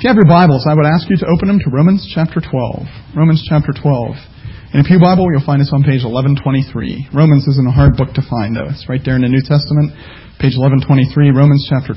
If you have your Bibles, I would ask you to open them to Romans chapter 12. Romans chapter 12. In a Pew Bible, you'll find us on page 1123. Romans isn't a hard book to find, though. It's right there in the New Testament, page 1123, Romans chapter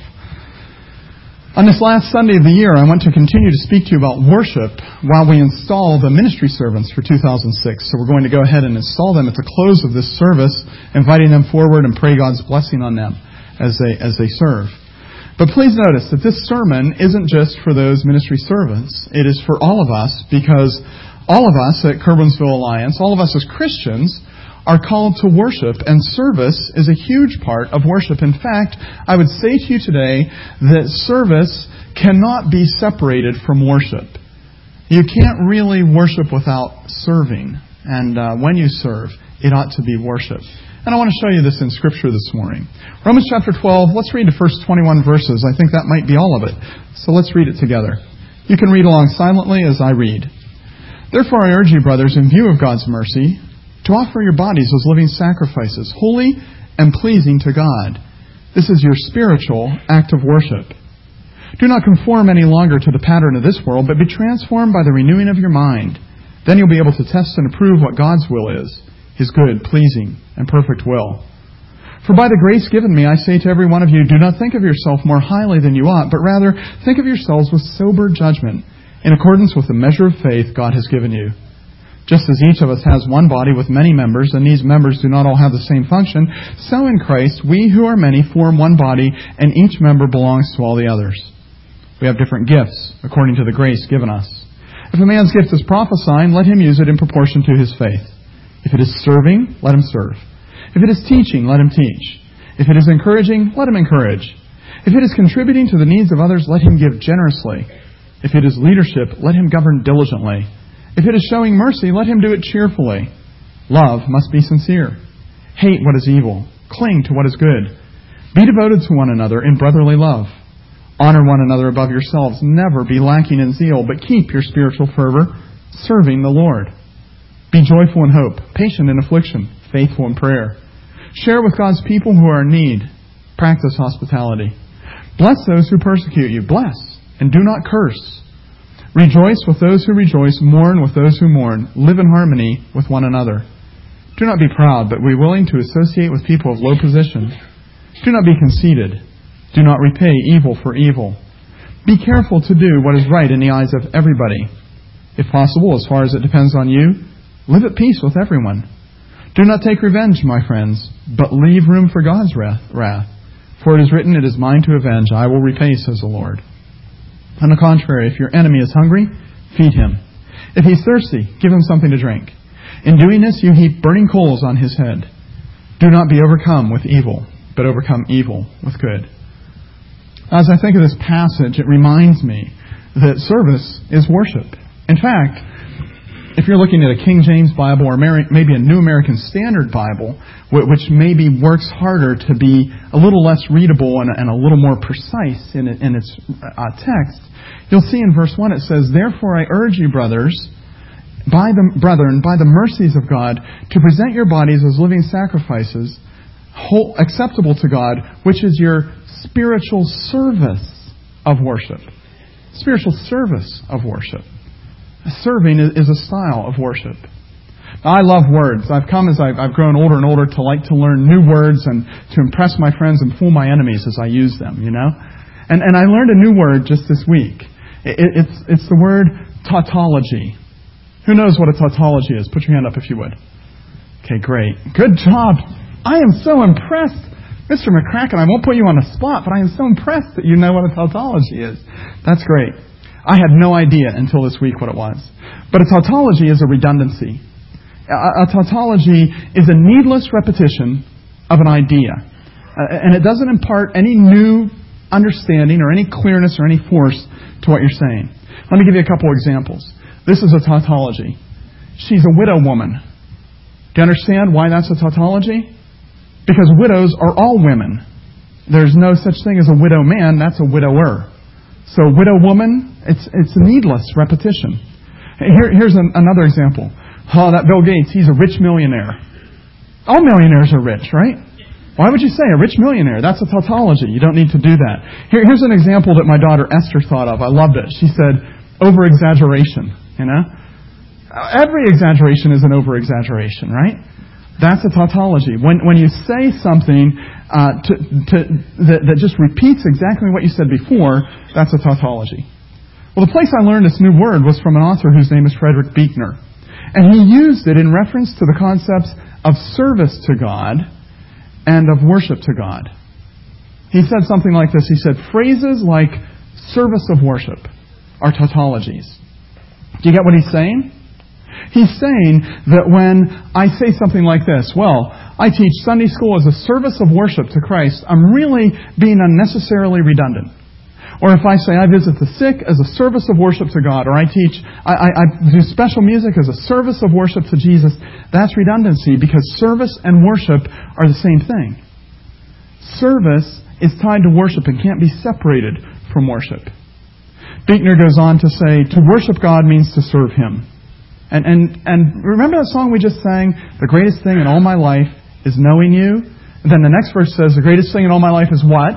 12. On this last Sunday of the year, I want to continue to speak to you about worship while we install the ministry servants for 2006. So we're going to go ahead and install them at the close of this service, inviting them forward and pray God's blessing on them as they serve. But please notice that this sermon isn't just for those ministry servants. It is for all of us, because all of us at Curwensville Alliance, all of us as Christians, are called to worship, and service is a huge part of worship. In fact, I would say to you today that service cannot be separated from worship. You can't really worship without serving, and when you serve, it ought to be worship. And I want to show you this in Scripture this morning. Romans chapter 12, let's read the first 21 verses. I think that might be all of it. So let's read it together. You can read along silently as I read. Therefore I urge you, brothers, in view of God's mercy, to offer your bodies as living sacrifices, holy and pleasing to God. This is your spiritual act of worship. Do not conform any longer to the pattern of this world, but be transformed by the renewing of your mind. Then you'll be able to test and approve what God's will is, His good, pleasing, and perfect will. For by the grace given me, I say to every one of you, do not think of yourself more highly than you ought, but rather think of yourselves with sober judgment, in accordance with the measure of faith God has given you. Just as each of us has one body with many members, and these members do not all have the same function, so in Christ we who are many form one body, and each member belongs to all the others. We have different gifts, according to the grace given us. If a man's gift is prophesying, let him use it in proportion to his faith. If it is serving, let him serve. If it is teaching, let him teach. If it is encouraging, let him encourage. If it is contributing to the needs of others, let him give generously. If it is leadership, let him govern diligently. If it is showing mercy, let him do it cheerfully. Love must be sincere. Hate what is evil. Cling to what is good. Be devoted to one another in brotherly love. Honor one another above yourselves. Never be lacking in zeal, but keep your spiritual fervor, serving the Lord. Be joyful in hope, patient in affliction, faithful in prayer. Share with God's people who are in need. Practice hospitality. Bless those who persecute you. Bless, and do not curse. Rejoice with those who rejoice. Mourn with those who mourn. Live in harmony with one another. Do not be proud, but be willing to associate with people of low position. Do not be conceited. Do not repay evil for evil. Be careful to do what is right in the eyes of everybody. If possible, as far as it depends on you, live at peace with everyone. Do not take revenge, my friends, but leave room for God's wrath. For it is written, it is mine to avenge, I will repay, says the Lord. On the contrary, if your enemy is hungry, feed him. If he's thirsty, give him something to drink. In doing this, you heap burning coals on his head. Do not be overcome with evil, but overcome evil with good. As I think of this passage, it reminds me that service is worship. In fact, if you're looking at a King James Bible or maybe a New American Standard Bible, which maybe works harder to be a little less readable and a little more precise in its text, you'll see in verse 1 it says, therefore I urge you, brethren, by the mercies of God, to present your bodies as living sacrifices, acceptable to God, which is your spiritual service of worship. Spiritual service of worship. Serving is a style of worship. Now, I love words. I've come as I've grown older and older to like to learn new words and to impress my friends and fool my enemies as I use them, you know? And I learned a new word just this week. It's the word tautology. Who knows what a tautology is? Put your hand up if you would. Okay, great. Good job. I am so impressed. Mr. McCracken, I won't put you on the spot, but I am so impressed that you know what a tautology is. That's great. I had no idea until this week what it was. But a tautology is a redundancy. A tautology is a needless repetition of an idea. And it doesn't impart any new understanding or any clearness or any force to what you're saying. Let me give you a couple examples. This is a tautology. She's a widow woman. Do you understand why that's a tautology? Because widows are all women. There's no such thing as a widow man. That's a widower. So widow woman, it's a needless repetition. Here's another example. Oh, that Bill Gates, he's a rich millionaire. All millionaires are rich, right? Why would you say a rich millionaire? That's a tautology. You don't need to do that. Here's an example that my daughter Esther thought of. I loved it. She said, over-exaggeration, Every exaggeration is an over-exaggeration, right? That's a tautology. When you say something that just repeats exactly what you said before, that's a tautology. Well, the place I learned this new word was from an author whose name is Frederick Buechner. And he used it in reference to the concepts of service to God and of worship to God. He said something like this. He said, phrases like service of worship are tautologies. Do you get what he's saying? He's saying that when I say something like this, well, I teach Sunday school as a service of worship to Christ, I'm really being unnecessarily redundant. Or if I say I visit the sick as a service of worship to God, or I do special music as a service of worship to Jesus, that's redundancy because service and worship are the same thing. Service is tied to worship and can't be separated from worship. Buechner goes on to say, to worship God means to serve Him. And remember that song we just sang? The greatest thing in all my life is knowing you. And then the next verse says, the greatest thing in all my life is what?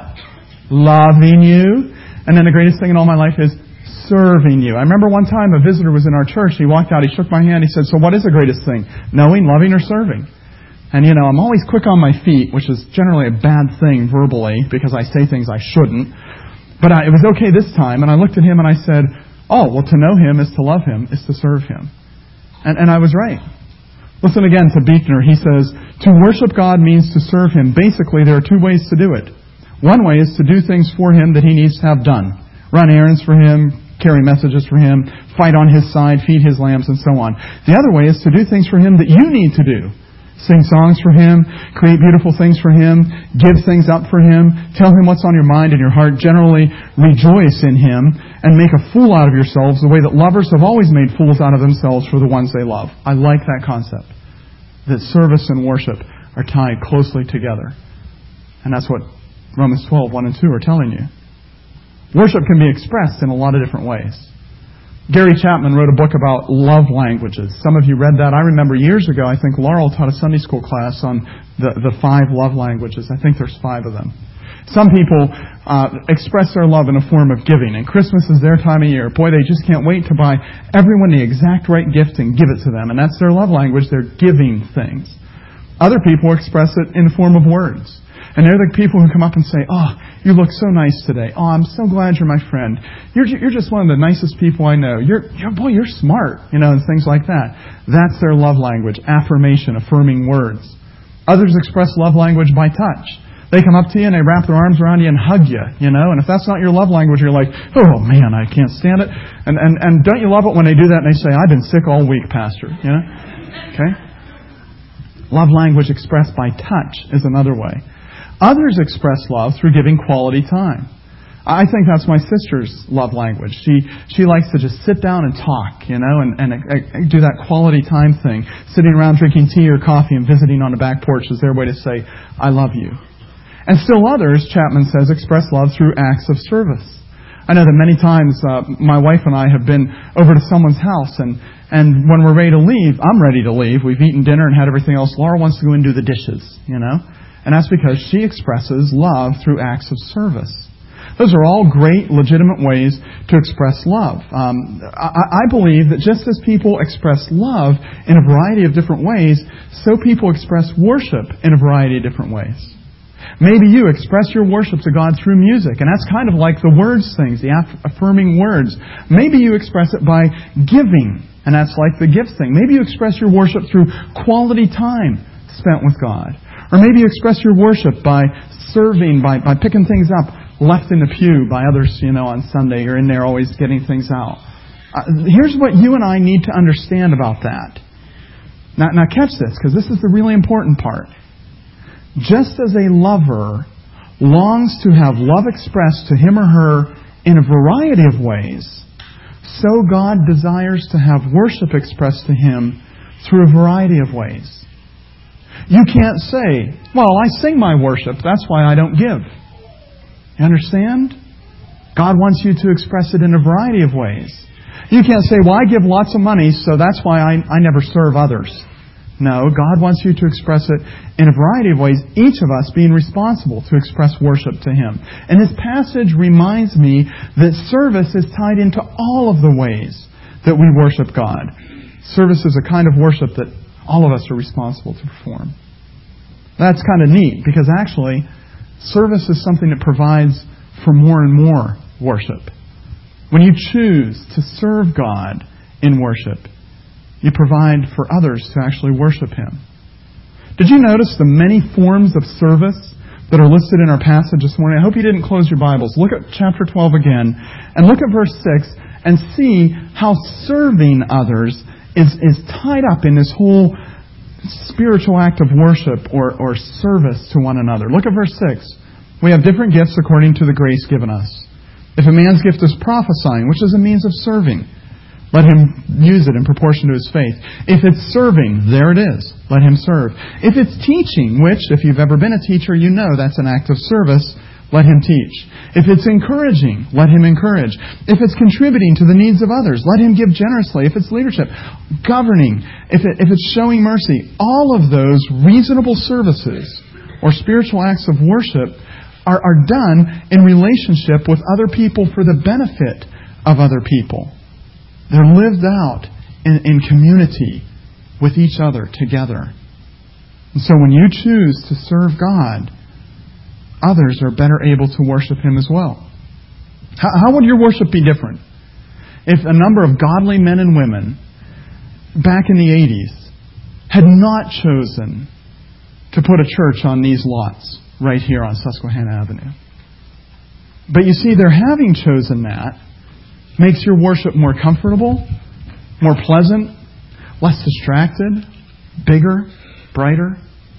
Loving you. And then the greatest thing in all my life is serving you. I remember one time a visitor was in our church. He walked out, he shook my hand, he said, so what is the greatest thing? Knowing, loving, or serving? And I'm always quick on my feet, which is generally a bad thing verbally because I say things I shouldn't. But it was okay this time. And I looked at him and I said, oh, well, to know Him is to love Him, is to serve Him. And I was right. Listen again to Buechner. He says, to worship God means to serve Him. Basically, there are two ways to do it. One way is to do things for Him that He needs to have done. Run errands for Him, carry messages for Him, fight on His side, feed His lambs, and so on. The other way is to do things for Him that you need to do. Sing songs for Him, create beautiful things for Him, give things up for Him, tell Him what's on your mind and your heart, generally rejoice in Him, and make a fool out of yourselves the way that lovers have always made fools out of themselves for the ones they love. I like that concept, that service and worship are tied closely together. And that's what Romans 12, 1 and 2 are telling you. Worship can be expressed in a lot of different ways. Gary Chapman wrote a book about love languages. Some of you read that. I remember years ago, I think Laurel taught a Sunday school class on the 5 love languages. I think there's 5 of them. Some people express their love in a form of giving, and Christmas is their time of year. Boy, they just can't wait to buy everyone the exact right gift and give it to them. And that's their love language. They're giving things. Other people express it in the form of words. And they're the people who come up and say, oh, you look so nice today. Oh, I'm so glad you're my friend. You're just one of the nicest people I know. You're smart, and things like that. That's their love language, affirmation, affirming words. Others express love language by touch. They come up to you and they wrap their arms around you and hug you, and if that's not your love language, you're like, oh man, I can't stand it. And don't you love it when they do that and they say, I've been sick all week, Pastor, Okay? Love language expressed by touch is another way. Others express love through giving quality time. I think that's my sister's love language. She likes to just sit down and talk, and do that quality time thing. Sitting around drinking tea or coffee and visiting on the back porch is their way to say, I love you. And still others, Chapman says, express love through acts of service. I know that many times my wife and I have been over to someone's house, and when we're ready to leave, I'm ready to leave. We've eaten dinner and had everything else. Laura wants to go and do the dishes, And that's because she expresses love through acts of service. Those are all great, legitimate ways to express love. I believe that just as people express love in a variety of different ways, so people express worship in a variety of different ways. Maybe you express your worship to God through music, and that's kind of like the words things, the affirming words. Maybe you express it by giving, and that's like the gift thing. Maybe you express your worship through quality time spent with God. Or maybe you express your worship by serving, by picking things up left in the pew by others, on Sunday. You're in there always getting things out. Here's what you and I need to understand about that. Now catch this, because this is the really important part. Just as a lover longs to have love expressed to him or her in a variety of ways, so God desires to have worship expressed to Him through a variety of ways. You can't say, well, I sing my worship, that's why I don't give. You understand? God wants you to express it in a variety of ways. You can't say, well, I give lots of money, so that's why I never serve others. No, God wants you to express it in a variety of ways, each of us being responsible to express worship to Him. And this passage reminds me that service is tied into all of the ways that we worship God. Service is a kind of worship that all of us are responsible to perform. That's kind of neat, because actually, service is something that provides for more and more worship. When you choose to serve God in worship, you provide for others to actually worship Him. Did you notice the many forms of service that are listed in our passage this morning? I hope you didn't close your Bibles. Look at chapter 12 again, and look at verse 6, and see how serving others is tied up in this whole spiritual act of worship or service to one another. Look at verse 6. We have different gifts according to the grace given us. If a man's gift is prophesying, which is a means of serving, let him use it in proportion to his faith. If it's serving, there it is. Let him serve. If it's teaching, which, if you've ever been a teacher, you know that's an act of service, let him teach. If it's encouraging, let him encourage. If it's contributing to the needs of others, let him give generously. If it's leadership, governing, if it's showing mercy, all of those reasonable services or spiritual acts of worship are done in relationship with other people for the benefit of other people. They're lived out in community with each other together. And so when you choose to serve God, others are better able to worship Him as well. How would your worship be different if a number of godly men and women back in the 80s had not chosen to put a church on these lots right here on Susquehanna Avenue? But you see, their having chosen that makes your worship more comfortable, more pleasant, less distracted, bigger, brighter.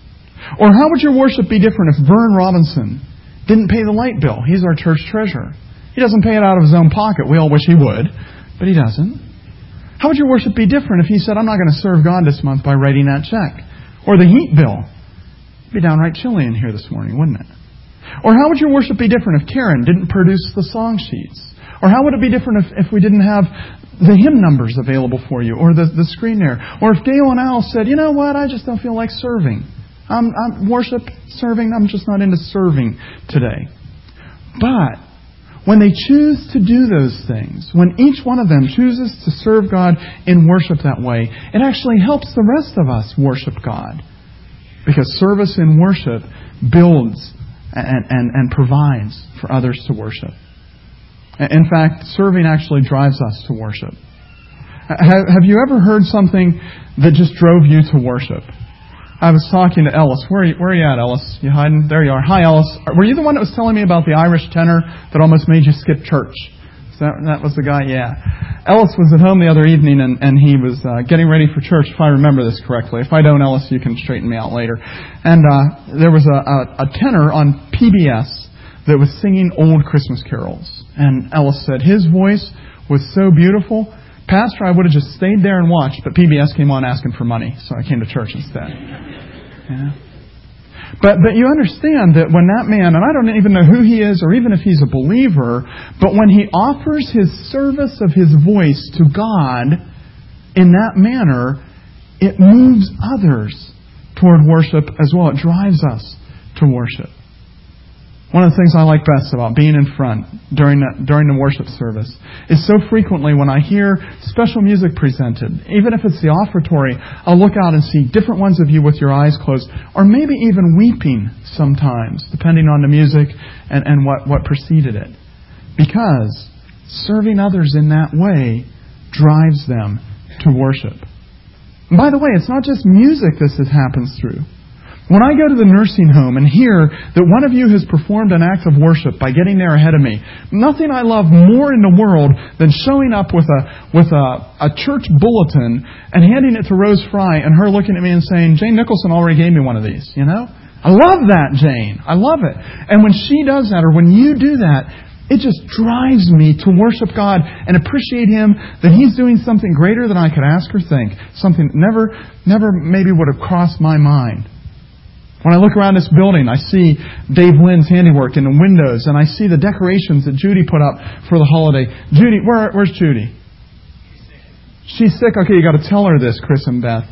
Or how would your worship be different if Vern Robinson didn't pay the light bill? He's our church treasurer. He doesn't pay it out of his own pocket. We all wish he would, but he doesn't. How would your worship be different if he said, I'm not going to serve God this month by writing that check? Or the heat bill. It'd be downright chilly in here this morning, wouldn't it? Or how would your worship be different if Karen didn't produce the song sheets? Or how would it be different if we didn't have the hymn numbers available for you, or the screen there? Or if Gail and Al said, you know what, I just don't feel like serving. I'm serving, I'm just not into serving today. But when they choose to do those things, when each one of them chooses to serve God in worship that way, it actually helps the rest of us worship God. Because service in worship builds and provides for others to worship. In fact, serving actually drives us to worship. Have you ever heard something that just drove you to worship? I was talking to Ellis. Where are you at, Ellis? You hiding? There you are. Hi, Ellis. Were you the one that was telling me about the Irish tenor that almost made you skip church? That was the guy? Yeah. Ellis was at home the other evening, and he was getting ready for church, if I remember this correctly. If I don't, Ellis, you can straighten me out later. And there was a tenor on PBS that was singing old Christmas carols. And Ellis said his voice was so beautiful, Pastor, I would have just stayed there and watched, but PBS came on asking for money, so I came to church instead. Yeah. But you understand that when that man, and I don't even know who he is or even if he's a believer, but when he offers his service of his voice to God in that manner, it moves others toward worship as well. It drives us to worship. One of the things I like best about being in front during the worship service is so frequently when I hear special music presented, even if it's the offertory, I'll look out and see different ones of you with your eyes closed, or maybe even weeping sometimes, depending on the music and what preceded it. Because serving others in that way drives them to worship. And by the way, it's not just music this happens through. When I go to the nursing home and hear that one of you has performed an act of worship by getting there ahead of me, nothing I love more in the world than showing up with a church bulletin and handing it to Rose Fry and her looking at me and saying, Jane Nicholson already gave me one of these, you know? I love that, Jane. I love it. And when she does that, or when you do that, it just drives me to worship God and appreciate Him, that He's doing something greater than I could ask or think, something that never maybe would have crossed my mind. When I look around this building, I see Dave Lynn's handiwork in the windows, and I see the decorations that Judy put up for the holiday. Judy, where's Judy? She's sick. Okay, you got to tell her this, Chris and Beth.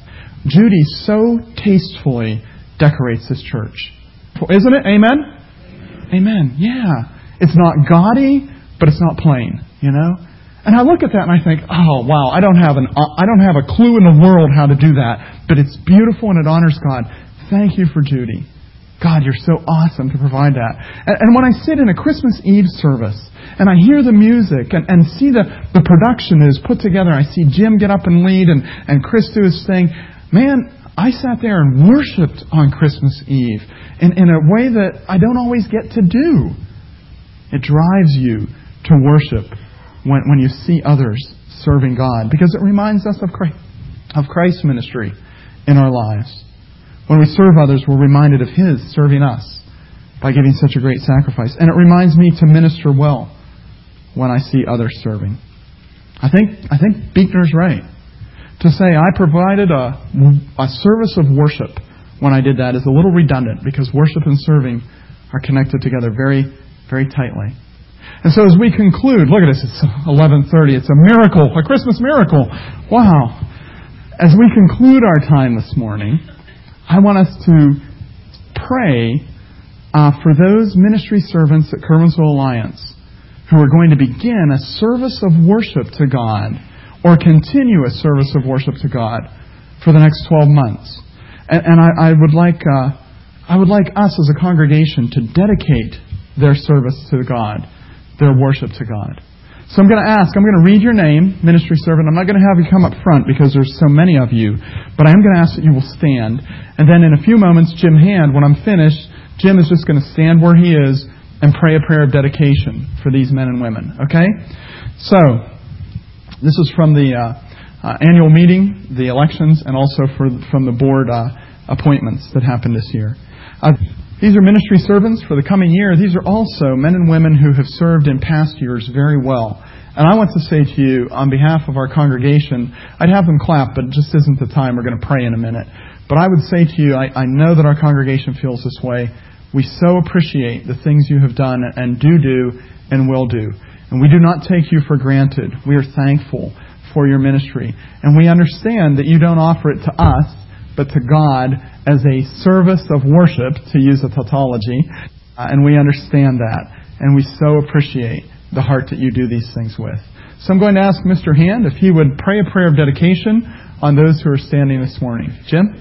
Judy so tastefully decorates this church. Isn't it? Amen? Amen. Yeah. It's not gaudy, but it's not plain, you know? And I look at that and I think, oh, wow, I don't have a clue in the world how to do that, but it's beautiful and it honors God. Thank you for Judy. God, you're so awesome to provide that. And when I sit in a Christmas Eve service and I hear the music and see the production that is put together, I see Jim get up and lead and Chris do his thing. Man, I sat there and worshipped on Christmas Eve in a way that I don't always get to do. It drives you to worship when you see others serving God, because it reminds us of Christ's ministry in our lives. When we serve others, we're reminded of His serving us by giving such a great sacrifice. And it reminds me to minister well when I see others serving. I think Buechner's right to say I provided a service of worship when I did that is a little redundant, because worship and serving are connected together very, very tightly. And so as we conclude, look at this, it's 11:30. It's a miracle, a Christmas miracle. Wow. As we conclude our time this morning, I want us to pray for those ministry servants at Curwensville Alliance who are going to begin a service of worship to God, or continue a service of worship to God for the next 12 months. And I would like us as a congregation to dedicate their service to God, their worship to God. So I'm going to read your name, ministry servant. I'm not going to have you come up front because there's so many of you, but I am going to ask that you will stand. And then in a few moments, Jim Hand, when I'm finished, Jim is just going to stand where he is and pray a prayer of dedication for these men and women. Okay? So, this is from the annual meeting, the elections, and also from the board appointments that happened this year. These are ministry servants for the coming year. These are also men and women who have served in past years very well. And I want to say to you, on behalf of our congregation, I'd have them clap, but it just isn't the time. We're going to pray in a minute. But I would say to you, I know that our congregation feels this way. We so appreciate the things you have done and do and will do. And we do not take you for granted. We are thankful for your ministry. And we understand that you don't offer it to us, but to God as a service of worship, to use a tautology. And we understand that. And we so appreciate the heart that you do these things with. So I'm going to ask Mr. Hand if he would pray a prayer of dedication on those who are standing this morning. Jim?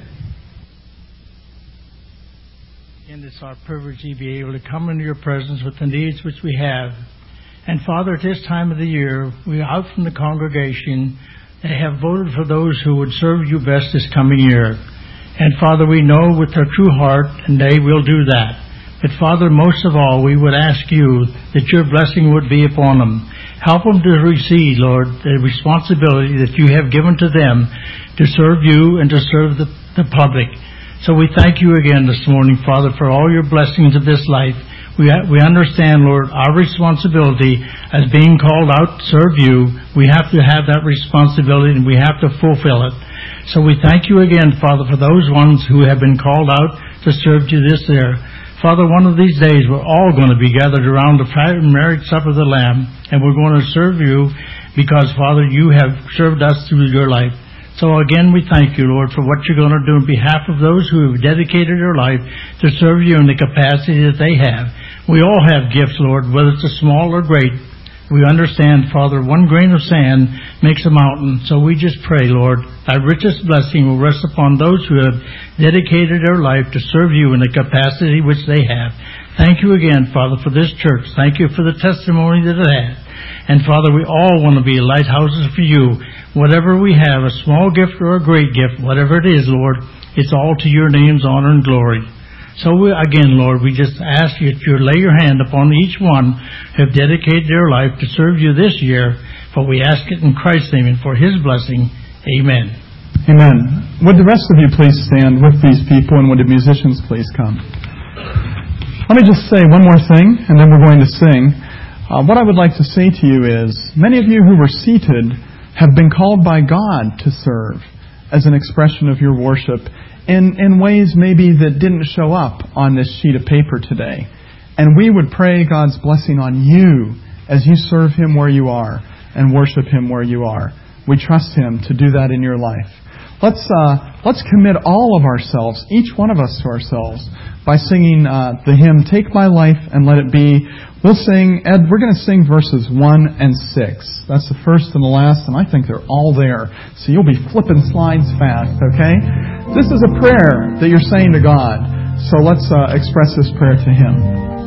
And it's our privilege to be able to come into your presence with the needs which we have. And Father, at this time of the year, we out from the congregation that have voted for those who would serve you best this coming year. And Father, we know with their true heart, and they will do that. But Father, most of all, we would ask you that your blessing would be upon them. Help them to receive, Lord, the responsibility that you have given to them to serve you and to serve the public. So we thank you again this morning, Father, for all your blessings of this life. We understand, Lord, our responsibility as being called out to serve you. We have to have that responsibility and we have to fulfill it. So we thank you again, Father, for those ones who have been called out to serve you this year. Father, one of these days we're all going to be gathered around the marriage supper of the Lamb, and we're going to serve you because, Father, you have served us through your life. So again, we thank you, Lord, for what you're going to do on behalf of those who have dedicated their life to serve you in the capacity that they have. We all have gifts, Lord, whether it's small or great. We understand, Father, one grain of sand makes a mountain. So we just pray, Lord, thy richest blessing will rest upon those who have dedicated their life to serve you in the capacity which they have. Thank you again, Father, for this church. Thank you for the testimony that it had. And Father, we all want to be lighthouses for you. Whatever we have, a small gift or a great gift, whatever it is, Lord, it's all to your name's honor and glory. So again, Lord, we just ask you to lay your hand upon each one who have dedicated their life to serve you this year. For we ask it in Christ's name and for his blessing. Amen. Amen. Would the rest of you please stand with these people, and would the musicians please come? Let me just say one more thing, and then we're going to sing. What I would like to say to you is, many of you who were seated have been called by God to serve as an expression of your worship in ways maybe that didn't show up on this sheet of paper today. And we would pray God's blessing on you as you serve Him where you are and worship Him where you are. We trust Him to do that in your life. Let's let's commit all of ourselves, each one of us to ourselves, by singing the hymn, Take My Life and Let It Be. We'll sing, Ed, we're going to sing verses 1 and 6. That's the first and the last, and I think they're all there. So you'll be flipping slides fast, okay? This is a prayer that you're saying to God. So let's express this prayer to Him.